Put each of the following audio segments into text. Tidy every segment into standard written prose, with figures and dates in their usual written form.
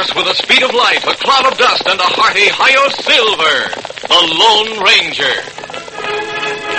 horse with the speed of light, a cloud of dust, and a hearty Hi-Yo Silver, the Lone Ranger.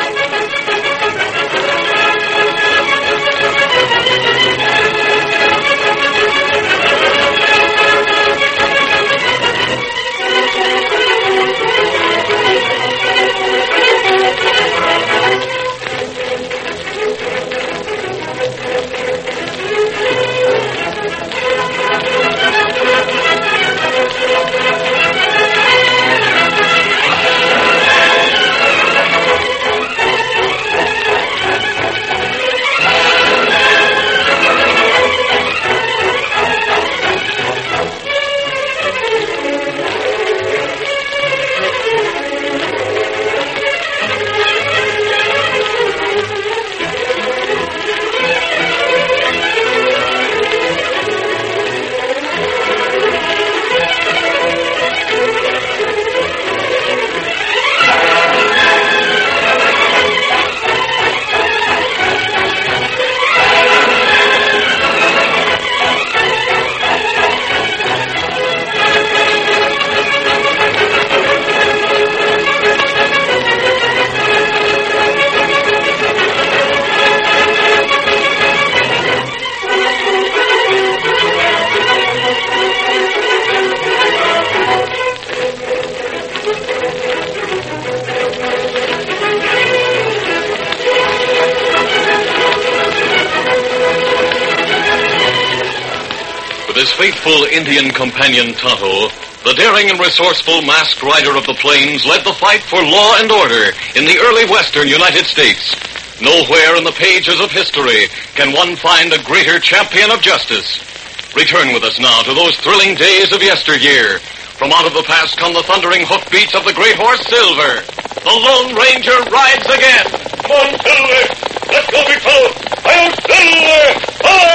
With his faithful Indian companion Tonto, the daring and resourceful masked rider of the plains led the fight for law and order in the early western United States. Nowhere in the pages of history can one find a greater champion of justice. Return with us now to those thrilling days of yesteryear. From out of the past come the thundering hoofbeats of the great horse Silver. The Lone Ranger rides again. Come on, Silver. Let's go, big fellow. Hi-Yo Silver!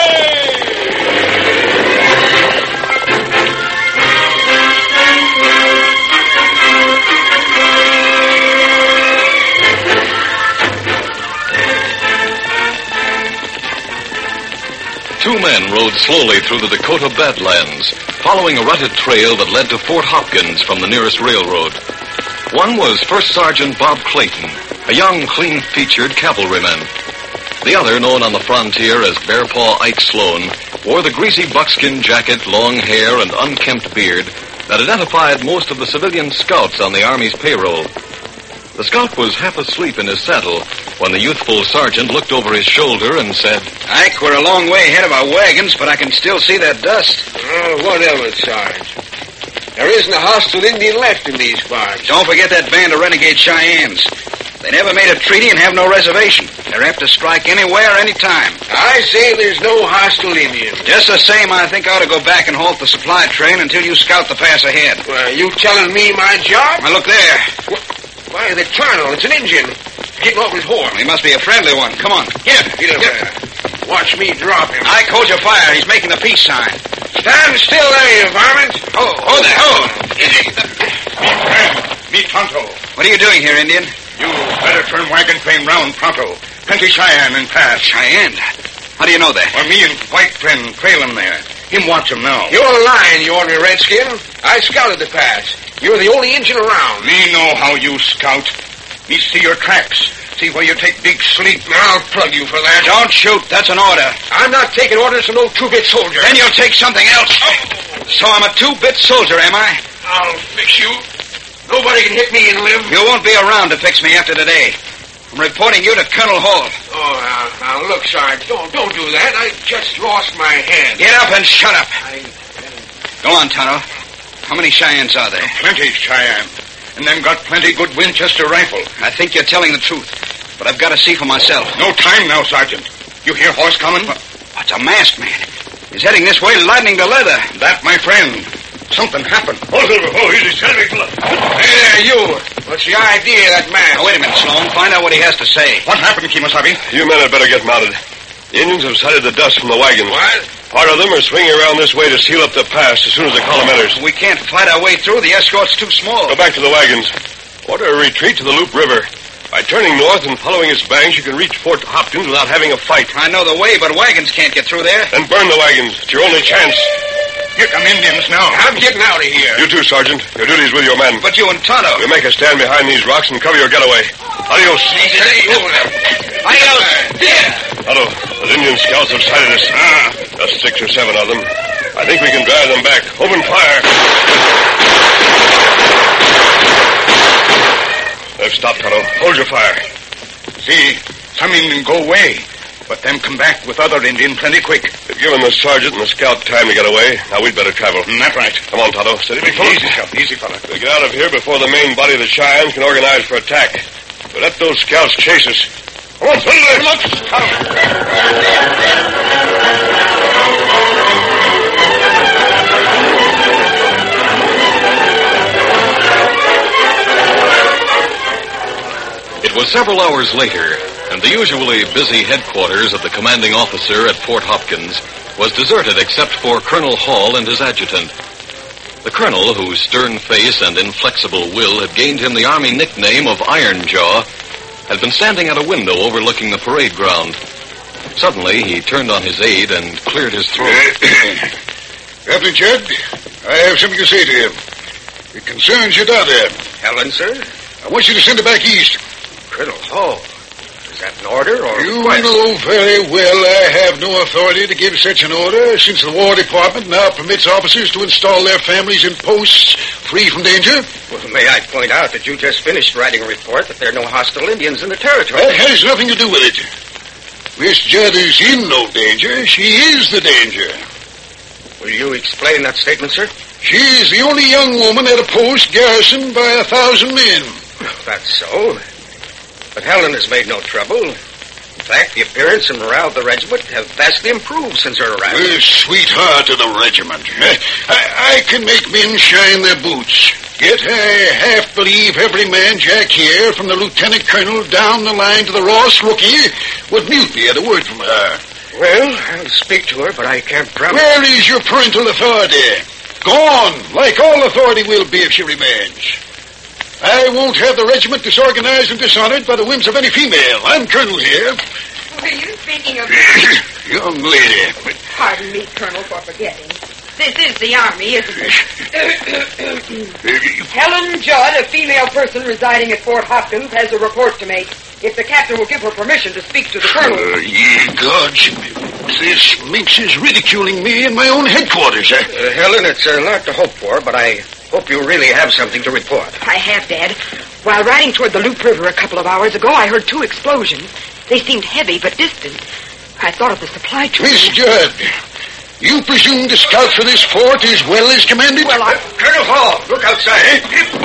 Hi! Two men rode slowly through the Dakota Badlands, following a rutted trail that led to Fort Hopkins from the nearest railroad. One was First Sergeant Bob Clayton, a young, clean-featured cavalryman. The other, known on the frontier as Bearpaw Ike Sloan, wore the greasy buckskin jacket, long hair, and unkempt beard that identified most of the civilian scouts on the Army's payroll. The scout was half asleep in his saddle when the youthful sergeant looked over his shoulder and said, Ike, we're a long way ahead of our wagons, but I can still see that dust. Oh, what of it, Sarge? There isn't a hostile Indian left in these parts. Don't forget that band of renegade Cheyennes. They never made a treaty and have no reservation. They're apt to strike anywhere, anytime. I say there's no hostile Indian. Just the same, I think I ought to go back and halt the supply train until you scout the pass ahead. Well, you telling me my job? Now, look there. Why, the colonel, it's an Indian. Getting off his horse. He must be a friendly one. Come on. Get him. Watch me drop him. Ike, hold your fire. He's making the peace sign. Stand still there, you varmint. Oh there. Me friend, me Tonto. What are you doing here, Indian? You better turn wagon train round pronto. Plenty Cheyenne in pass. Cheyenne? How do you know that? Well, me and white friend trail him there. Him watch him now. You're lying, you ordinary redskin. I scouted the pass. You're the only Indian around. Me know how you scout. Me see your tracks. See where you take big sleep. I'll plug you for that. Don't shoot. That's an order. I'm not taking orders from no two-bit soldier. Then you'll take something else. Oh. So I'm a two-bit soldier, am I? I'll fix you. Nobody can hit me and live. You won't be around to fix me after today. I'm reporting you to Colonel Hall. Oh, now look, Sarge, don't do that. I just lost my head. Get up and shut up. Go on, Tonto. How many Cheyennes are there? Plenty Cheyenne. And them got plenty good Winchester rifle. I think you're telling the truth, but I've got to see for myself. No time now, Sergeant. You hear horse coming? What's a masked man? He's heading this way, lightning to leather. That, my friend. Something happened. Oh, Silver. Oh, easy. Steady, fella. Hey there, you. What's the idea of that man? Now, wait a minute, Sloan. Find out what he has to say. What happened, Kemosabe? You men had better get mounted. The Indians have sighted the dust from the wagons. What? Part of them are swinging around this way to seal up the pass as soon as the column enters. We can't fight our way through. The escort's too small. Go back to the wagons. Order a retreat to the Loup River. By turning north and following its banks, you can reach Fort Hopkins without having a fight. I know the way, but wagons can't get through there. Then burn the wagons. It's your only chance. Here come Indians now. I'm getting out of here. You too, Sergeant. Your duty's with your men. But you and Tonto. You make a stand behind these rocks and cover your getaway. Adios. Adios. Tonto, those Indian scouts have sighted us. Just 6 or 7 of them. I think we can drive them back. Open fire. They've stopped, Tonto. Hold your fire. See, some Indian go away, but them come back with other Indian plenty quick. They've given the sergeant and the scout time to get away. Now we'd better travel. That's right. Come on, Tonto. Steady, big fella. Easy, Scout. Easy, fella. We'll get out of here before the main body of the Cheyennes can organize for attack. But let those scouts chase us. Come on, come on. It was several hours later, and the usually busy headquarters of the commanding officer at Fort Hopkins was deserted except for Colonel Hall and his adjutant. The colonel, whose stern face and inflexible will had gained him the Army nickname of Iron Jaw, had been standing at a window overlooking the parade ground. Suddenly, he turned on his aide and cleared his throat. Captain Judd, I have something to say to you. It concerns your daughter. Helen, sir? I want you to send her back east. Colonel Hall. Is that an order or You request? know very well I have no authority to give such an order, since the War Department now permits officers to install their families in posts free from danger. Well, may I point out that you just finished writing a report that there are no hostile Indians in the territory? That has nothing to do with it. Miss Judd is in no danger. She is the danger. Will you explain that statement, sir? She is the only young woman at a post garrisoned by 1,000 men. That's so. But Helen has made no trouble. In fact, the appearance and morale of the regiment have vastly improved since her arrival. The sweetheart of the regiment. I can make men shine their boots. Yet I half believe every man Jack here, from the lieutenant colonel down the line to the Ross rookie, would mutiny at a word from her. Well, I'll speak to her, but I can't promise. Where is your parental authority? Gone, like all authority will be if she remains. I won't have the regiment disorganized and dishonored by the whims of any female. I'm colonel here. Were you speaking of... Young lady. Pardon me, Colonel, for forgetting. This is the Army, isn't it? Helen Judd, a female person residing at Fort Hopkins, has a report to make. If the captain will give her permission to speak to the colonel. Ye gods. This minx is ridiculing me in my own headquarters. Helen, it's a lot to hope for, but I hope you really have something to report. I have, Dad. While riding toward the Loop River a couple of hours ago, I heard 2 explosions. They seemed heavy but distant. I thought of the supply train. Miss Judd, you presume to scout for this fort as well as commanded? Well, Colonel Hall, look outside.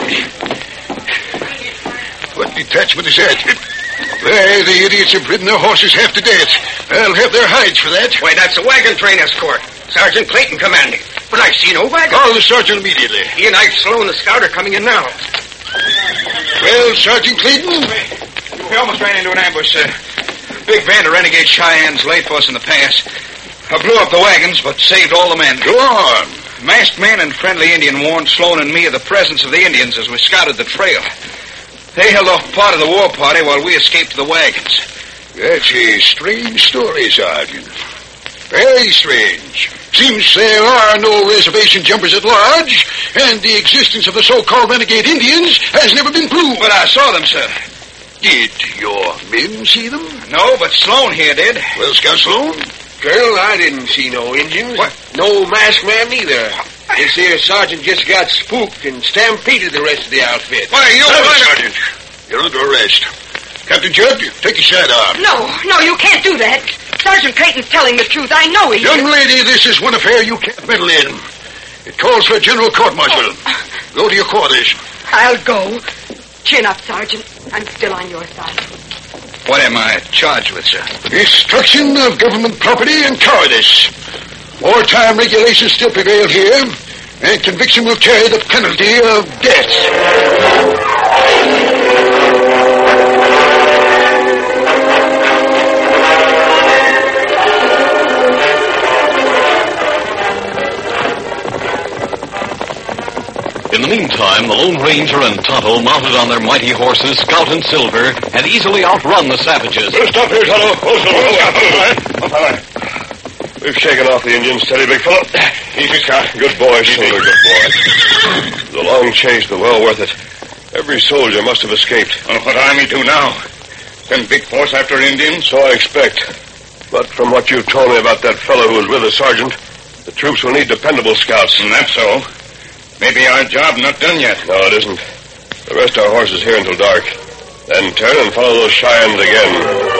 What detachment is that? Why, the idiots have ridden their horses half to death. I'll have their hides for that. Why, that's a wagon train escort. Sergeant Clayton commanding. But I see no wagon. Call the sergeant immediately. He and Ike Sloan, the scout, are coming in now. Well, Sergeant Clayton? We almost ran into an ambush, sir. Big band of renegade Cheyennes laid for us in the pass. I blew up the wagons, but saved all the men. Go on. Masked men and friendly Indian warned Sloan and me of the presence of the Indians as we scouted the trail. They held off part of the war party while we escaped to the wagons. That's a strange story, Sergeant. Very strange. Seems there are no reservation jumpers at large, and the existence of the so-called renegade Indians has never been proved. But I saw them, sir. Did your men see them? No, but Sloan here did. Well, Scout Sloan? Colonel, I didn't see no Indians. What? No masked man either. This here sergeant just got spooked and stampeded the rest of the outfit. Why, you... Sergeant, you're under arrest. Captain Judd, take your sidearm. No, you can't do that. Sergeant Clayton's telling the truth. I know he is. Young lady, this is one affair you can't meddle in. It calls for a general court-martial. Go to your quarters. I'll go. Chin up, Sergeant. I'm still on your side. What am I charged with, sir? Destruction of government property and cowardice. Wartime regulations still prevail here, and conviction will carry the penalty of death. In the meantime, the Lone Ranger and Tonto, mounted on their mighty horses, Scout and Silver, had easily outrun the savages. We'll stop here, Tonto. We We've shaken off the Indians. Steady, big fellow. Easy, Scout. Good boy, Silver, good boy. The long chase, but well worth it. Every soldier must have escaped. Well, what Army do now? Send big force after Indians? So I expect. But from what you've told me about that fellow who was with the sergeant, the troops will need dependable scouts. And that's so. Maybe our job not done yet. No, it isn't. The rest our horses here until dark. Then turn and follow those Cheyennes again.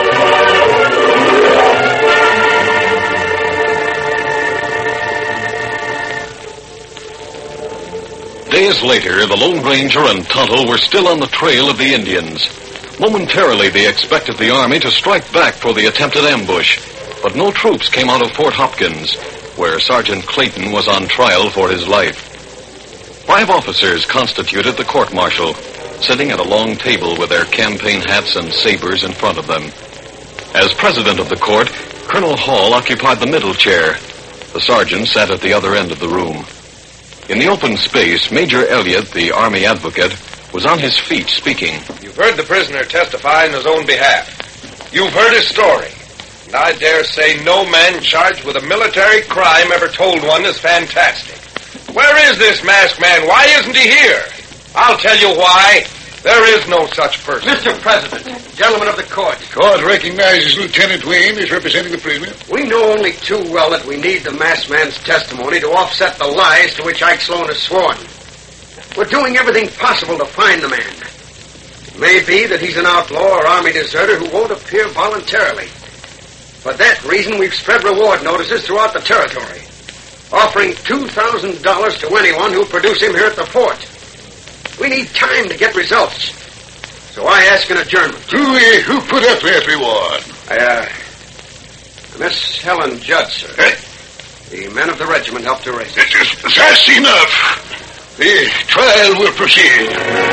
Days later, the Lone Ranger and Tonto were still on the trail of the Indians. Momentarily, they expected the army to strike back for the attempted ambush, but no troops came out of Fort Hopkins, where Sergeant Clayton was on trial for his life. 5 officers constituted the court-martial, sitting at a long table with their campaign hats and sabers in front of them. As president of the court, Colonel Hall occupied the middle chair. The sergeant sat at the other end of the room. In the open space, Major Elliott, the Army advocate, was on his feet speaking. You've heard the prisoner testify in his own behalf. You've heard his story. And I dare say no man charged with a military crime ever told one as fantastic. Where is this masked man? Why isn't he here? I'll tell you why. There is no such person. Mr. President, gentlemen of the court. The court recognizes Lieutenant Wayne as representing the prisoner. We know only too well that we need the masked man's testimony to offset the lies to which Ike Sloan has sworn. We're doing everything possible to find the man. It may be that he's an outlaw or army deserter who won't appear voluntarily. For that reason, we've spread reward notices throughout the territory, offering $2,000 to anyone who'll produce him here at the fort. We need time to get results. So I ask an adjournment. Who put up that reward? Miss Helen Judd, sir. The men of the regiment helped to raise it. That's enough. The trial will proceed.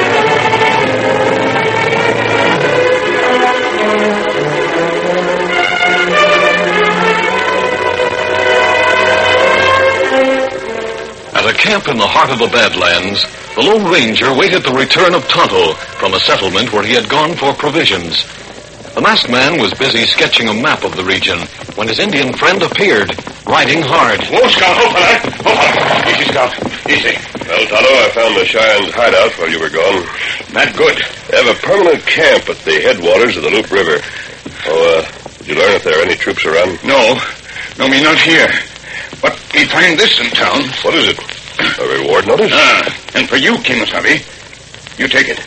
At a camp in the heart of the Badlands, the Lone Ranger waited the return of Tonto from a settlement where he had gone for provisions. The masked man was busy sketching a map of the region when his Indian friend appeared, riding hard. Whoa, Scout, hold on. Easy, Scout. Easy. Well, Tonto, I found the Cheyennes' hideout while you were gone. Not good. They have a permanent camp at the headwaters of the Loup River. Did you learn if there are any troops around? No, me not here. But we find this in town. What is it? A reward notice? And for you, Kimasabi. You take it.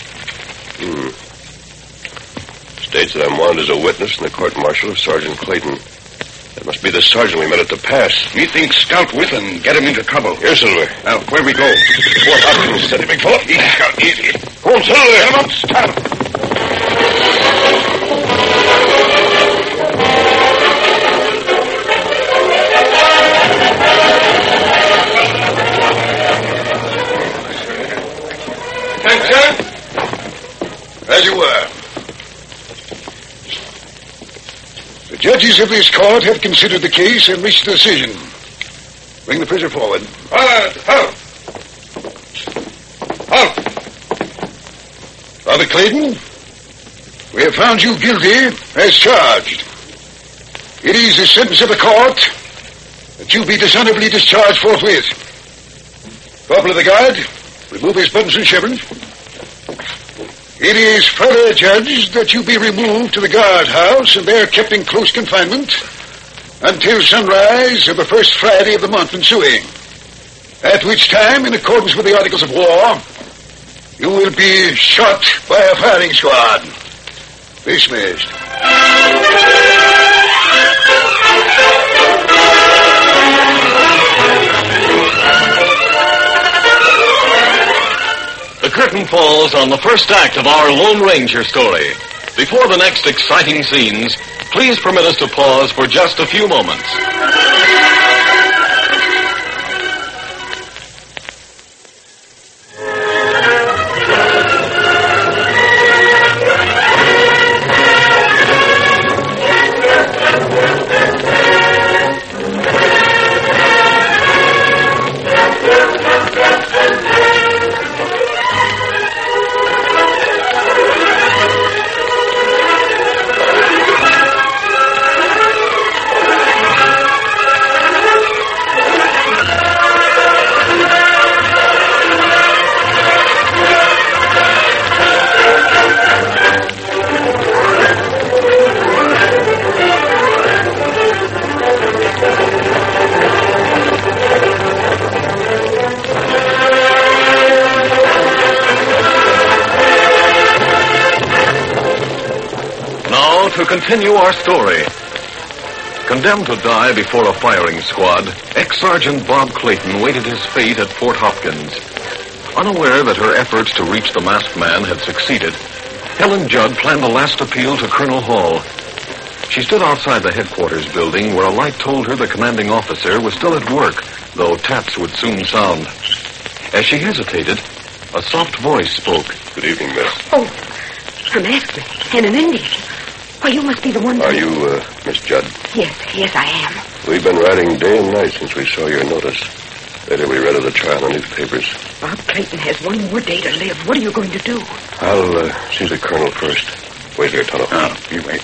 States that I'm wanted as a witness in the court-martial of Sergeant Clayton. That must be the sergeant we met at the pass. Me think scout with and get him into trouble. Here, Silver. Now, where we go? Fort Hopkins. Steady, big fellow. Easy, Scout, easy. Come on, Silver. Get him up, stop. Thanks, sir. As you were. The judges of this court have considered the case and reached a decision. Bring the prisoner forward. Father Clayton, we have found you guilty as charged. It is the sentence of the court that you be dishonorably discharged forthwith. Corporal of the guard, remove his buttons and chevrons. It is further judged that you be removed to the guardhouse and there kept in close confinement until sunrise of the first Friday of the month ensuing, at which time, in accordance with the Articles of War, you will be shot by a firing squad. Dismissed. The curtain falls on the first act of our Lone Ranger story. Before the next exciting scenes, please permit us to pause for just a few moments. to continue our story. Condemned to die before a firing squad, ex-Sergeant Bob Clayton waited his fate at Fort Hopkins. Unaware that her efforts to reach the masked man had succeeded, Helen Judd planned a last appeal to Colonel Hall. She stood outside the headquarters building where a light told her the commanding officer was still at work, though taps would soon sound. As she hesitated, a soft voice spoke. Good evening, miss. Oh, a masked man and an Indian. Why, you must be the one... Are you, Miss Judd? Yes, I am. We've been riding day and night since we saw your notice. Later we read of the trial in the newspapers. Bob Clayton has one more day to live. What are you going to do? I'll see the colonel first. Wait here, Tonto. You wait.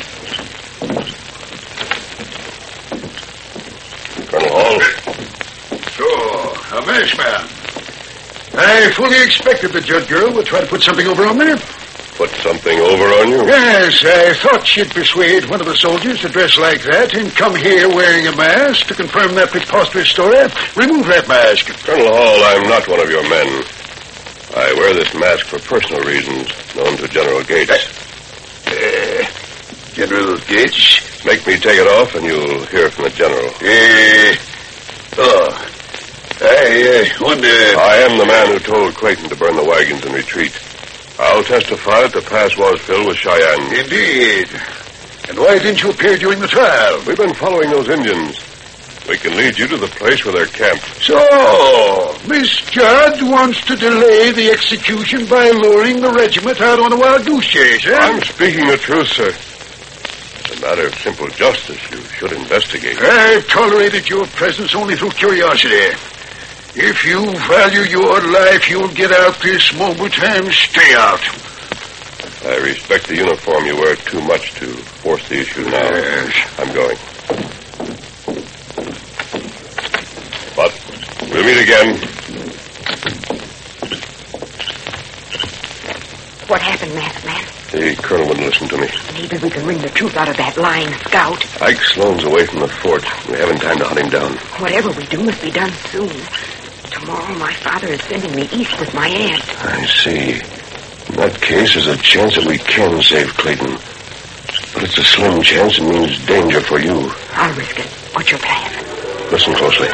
Colonel Hall. So, a masked man. I fully expected the Judd girl would try to put something over on me. Put something over on you? Yes, I thought she'd persuade one of the soldiers to dress like that and come here wearing a mask to confirm that preposterous story. Remove that mask. Colonel Hall, I'm not one of your men. I wear this mask for personal reasons, known to General Gates. General Gates? Make me take it off and you'll hear from the general. I wonder... I am the man who told Clayton to burn the wagons and retreat. I'll testify that the pass was filled with Cheyenne. Indeed. And why didn't you appear during the trial? We've been following those Indians. We can lead you to the place where they're camped. So, Miss Judd wants to delay the execution by luring the regiment out on a wild goose chase, eh? I'm speaking the truth, sir. It's a matter of simple justice. You should investigate. I've tolerated your presence only through curiosity. If you value your life, you'll get out this moment and stay out. I respect the uniform you wear too much to force the issue now. Yes. I'm going. But we'll meet again. What happened, masked man? The colonel wouldn't listen to me. Maybe we can wring the truth out of that lying scout. Ike Sloan's away from the fort. We haven't time to hunt him down. Whatever we do must be done soon. Tomorrow my father is sending me east with my aunt. I see. In that case, there's a chance that we can save Clayton. But it's a slim chance and means danger for you. I'll risk it. What's your plan? Listen closely.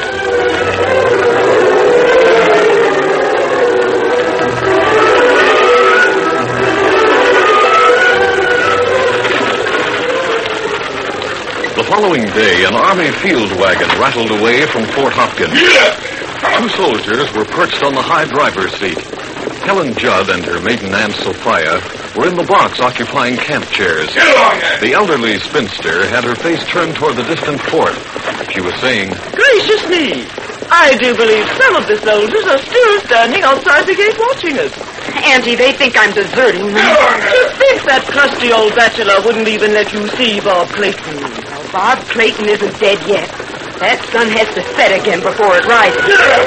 The following day, an army field wagon rattled away from Fort Hopkins. Two soldiers were perched on the high driver's seat. Helen Judd and her maiden aunt Sophia were in the box occupying camp chairs. Get along there. The elderly spinster had her face turned toward the distant fort. She was saying, Gracious me! I do believe some of the soldiers are still standing outside the gate watching us. Auntie, they think I'm deserting them. To think that crusty old bachelor wouldn't even let you see Bob Clayton. Well, Bob Clayton isn't dead yet. That sun has to set again before it rises.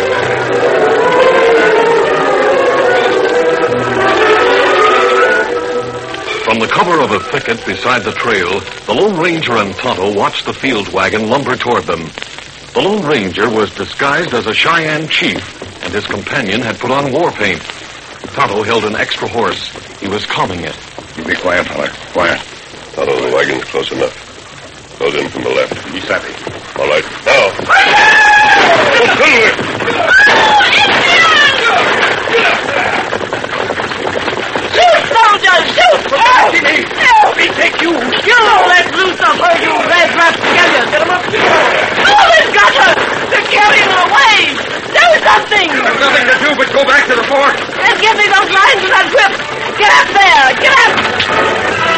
From the cover of a thicket beside the trail, the Lone Ranger and Tonto watched the field wagon lumber toward them. The Lone Ranger was disguised as a Cheyenne chief, and his companion had put on war paint. Tonto held an extra horse. He was calming it. You be quiet, fella. Quiet. Tonto, the wagon's close enough. Close in from the left. Be savvy. All right. Now. Shoot, soldiers, shoot! Help me take you! You let loose of her, you red-wrapped scallion! Get him up! Oh, they've got her! They're carrying her away! Do something! There's nothing to do but go back to the fort. And give me those lines and that whip! Get up there! Get up!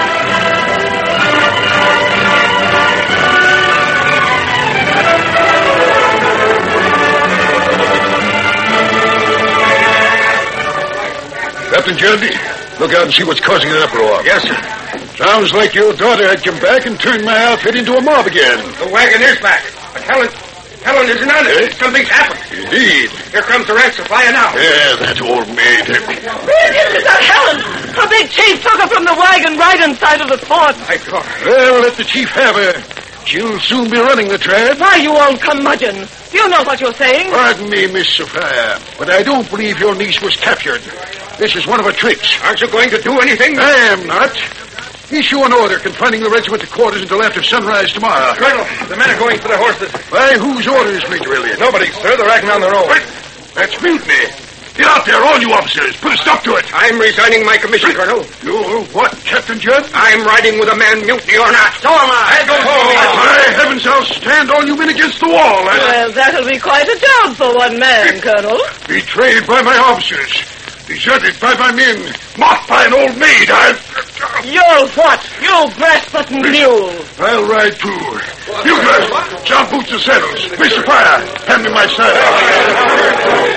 Captain Judd, look out and see what's causing the uproar. Yes, sir. Sounds like your daughter had come back and turned my outfit into a mob again. The wagon is back. But Helen isn't on it. Something's happened. Indeed. Here comes the ranch supply now. Yeah, that old maid. Is that Helen? Her big chief took her from the wagon right inside of the fort. I caught her. Well, let the chief have her. She'll soon be running the train. Why, you old curmudgeon. You know what you're saying. Pardon me, Miss Sophia, but I don't believe your niece was captured. This is one of her tricks. Aren't you going to do anything? I am not. Issue an order confining the regiment to quarters until after sunrise tomorrow. Colonel, the men are going for the horses. By whose orders, Major Elliott? Nobody, sir. They're acting on their own. That's mutiny. Get out there, all you officers. Put a stop to it. I'm resigning my commission, Colonel. You what, Captain Judd? I'm riding with a man, mutiny or not. So am I. By heavens, I'll stand all you men against the wall. Well, that'll be quite a job for one man, Colonel. Betrayed by my officers. Deserted by my men. Mocked by an old maid. You're what? You brass-button mule. I'll ride too. You guys, jump boots and saddles. Face the fire. Hand me my saddle.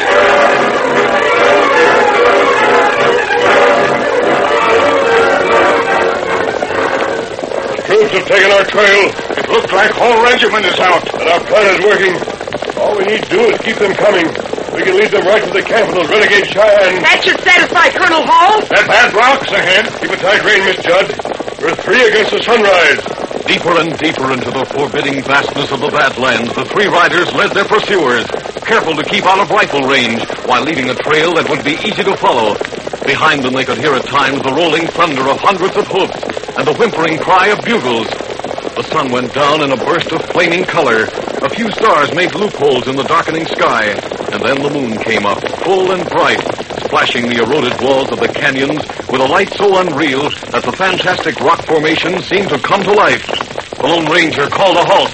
Troops have taken our trail. It looks like whole regiment is out. And our plan is working. All we need to do is keep them coming. We can lead them right to the camp of those renegade Cheyennes. That should satisfy Colonel Hall. That bad rocks ahead. Keep a tight rein, Miss Judd. We're 3 against the sunrise. Deeper and deeper into the forbidding vastness of the Badlands, the 3 riders led their pursuers, careful to keep out of rifle range, while leaving a trail that would be easy to follow. Behind them they could hear at times the rolling thunder of hundreds of hoofs and the whimpering cry of bugles. The sun went down in a burst of flaming color. A few stars made loopholes in the darkening sky, and then the moon came up, full and bright, splashing the eroded walls of the canyons with a light so unreal that the fantastic rock formation seemed to come to life. The Lone Ranger called a halt.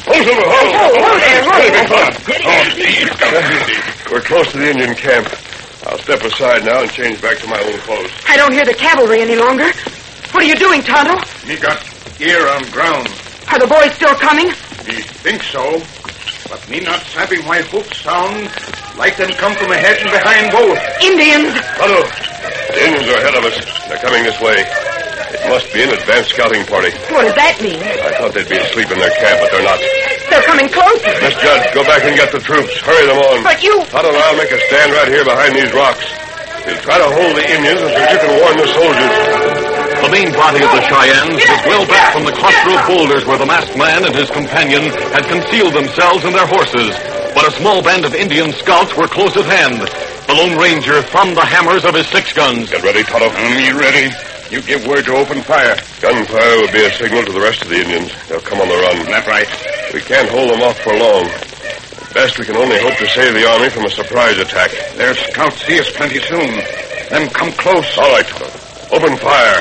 We're close to the Indian camp. I'll step aside now and change back to my own clothes. I don't hear the cavalry any longer. What are you doing, Tonto? Me got ear on ground. Are the boys still coming? Me think so. But me not savvy why hoofs sound like them come from ahead and behind both. Indians! Hello. The Indians are ahead of us. They're coming this way. It must be an advanced scouting party. What does that mean? I thought they'd be asleep in their camp, but they're not. They're coming closer. Miss Judd, go back and get the troops. Hurry them on. But you... Tonto and I'll make a stand right here behind these rocks. We'll try to hold the Indians until you can warn the soldiers. The main body of the Cheyennes was well back from the cluster of boulders where the masked man and his companion had concealed themselves and their horses. But a small band of Indian scouts were close at hand. The Lone Ranger thumbed the hammers of his 6 guns. Get ready, Tonto. Me ready. You give word to open fire. Gunfire will be a signal to the rest of the Indians. They'll come on the run. That right. We can't hold them off for long. At best, we can only hope to save the army from a surprise attack. Their scouts see us plenty soon. Them come close. All right, Tonto. Open fire.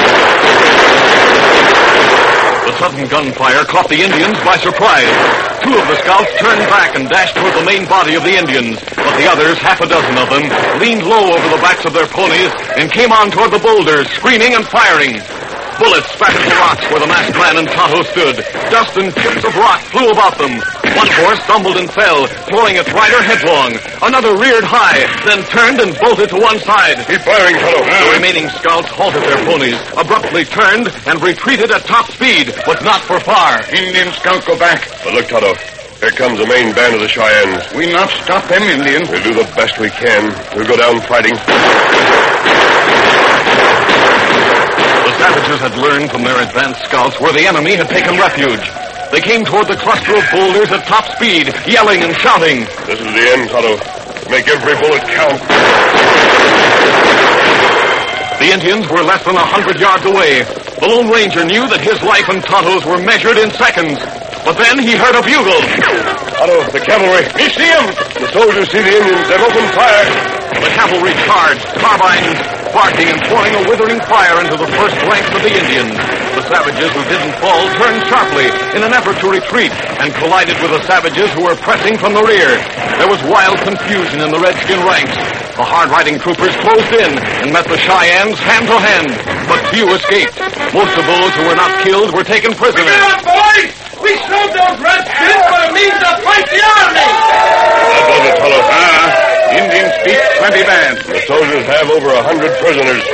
The sudden gunfire caught the Indians by surprise. 2 of the scouts turned back and dashed toward the main body of the Indians. But the others, half a dozen of them, leaned low over the backs of their ponies and came on toward the boulders, screaming and firing. Bullets spattered the rocks where the masked man and Tonto stood. Dust and chips of rock flew about them. One horse stumbled and fell, throwing its rider headlong. Another reared high, then turned and bolted to one side. Keep firing, Tonto. The remaining scouts halted their ponies, abruptly turned, and retreated at top speed, but not for far. Indian scout go back. But look, Tonto. Here comes the main band of the Cheyennes. We not stop them Indians. We'll do the best we can. We'll go down fighting. The savages had learned from their advanced scouts where the enemy had taken refuge. They came toward the cluster of boulders at top speed, yelling and shouting. This is the end, Tonto. Make every bullet count. The Indians were less than 100 yards away. The Lone Ranger knew that his life and Tonto's were measured in seconds. But then he heard a bugle. Tonto, the cavalry. We see him! The soldiers see the Indians. They've opened fire. The cavalry charged, carbines barking and pouring a withering fire into the first ranks of the Indians. The savages who didn't fall turned sharply in an effort to retreat and collided with the savages who were pressing from the rear. There was wild confusion in the redskin ranks. The hard-riding troopers closed in and met the Cheyennes hand to hand, but few escaped. Most of those who were not killed were taken prisoners. Get up, boys! We showed those redskins what it means to fight the army! That does it, Tonto. Indians speak plenty bad. The soldiers have over 100 prisoners.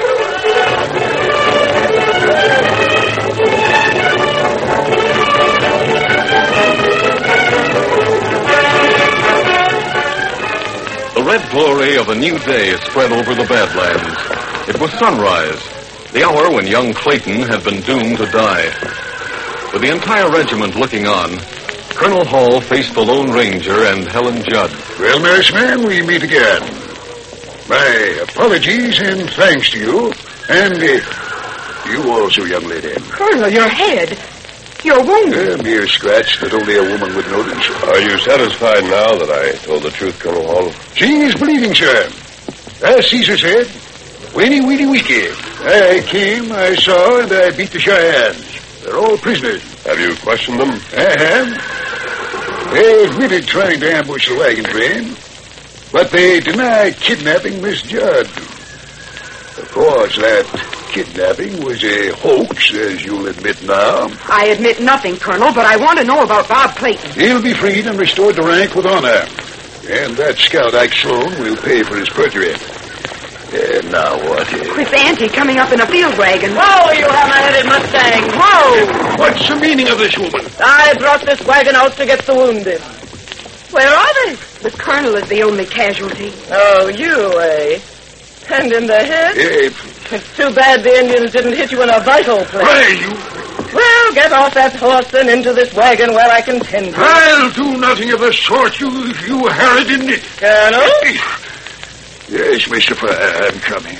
The red glory of a new day spread over the Badlands. It was sunrise, the hour when young Clayton had been doomed to die. With the entire regiment looking on, Colonel Hall faced the Lone Ranger and Helen Judd. Well, nurse man, we meet again. My apologies and thanks to you. And You also, young lady. Colonel, your head. Your wound. A mere scratch that only a woman would notice. Are you satisfied now that I told the truth, Colonel Hall? She is bleeding, sir. As Caesar said, weeny, weeny, weaky. I came, I saw, and I beat the Cheyennes. They're all prisoners. Have you questioned them? I have. They admitted trying to ambush the wagon train, but they denied kidnapping Miss Judd. Of course, that kidnapping was a hoax, as you'll admit now. I admit nothing, Colonel, but I want to know about Bob Clayton. He'll be freed and restored to rank with honor. And that scout, Ike Sloan, will pay for his perjury. Now what? With Auntie coming up in a field wagon. Whoa, you hammer-headed Mustang. Whoa! What's the meaning of this, woman? I brought this wagon out to get the wounded. Where are they? The Colonel is the only casualty. Oh, you, eh? And in the head? It's too bad the Indians didn't hit you in a vital place. Hey, you... Well, get off that horse and into this wagon where I can tend to. I'll do nothing of the sort, you harridan... Colonel? Yes, Mr. Frye, I'm coming.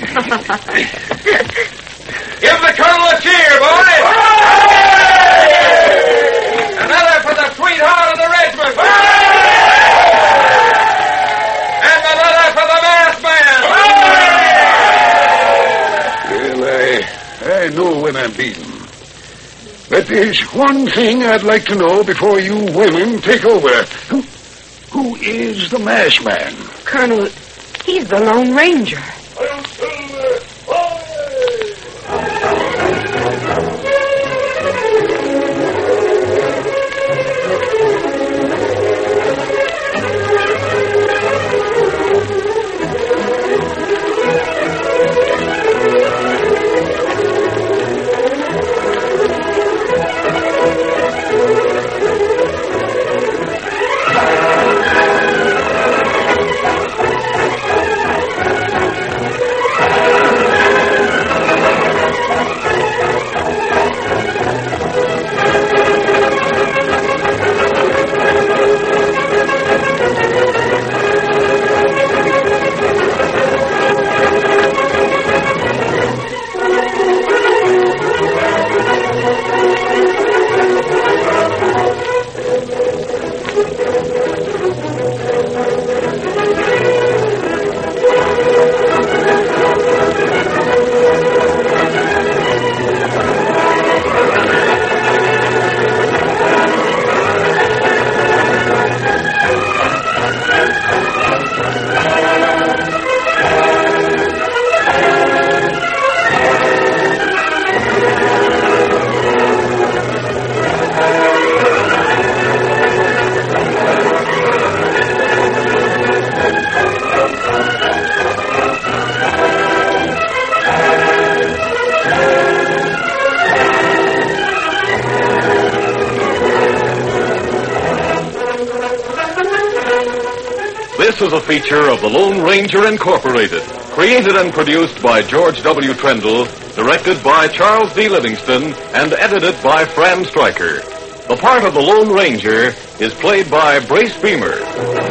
Give the Colonel a cheer, boys! Another for the sweetheart of the regiment! And another for the masked man! Well, I know when I'm beaten. But there's one thing I'd like to know before you women take over. Who is the masked man? Colonel, he's the Lone Ranger. This is a feature of the Lone Ranger Incorporated, created and produced by George W. Trendle, directed by Charles D. Livingston, and edited by Fran Stryker. The part of the Lone Ranger is played by Brace Beamer.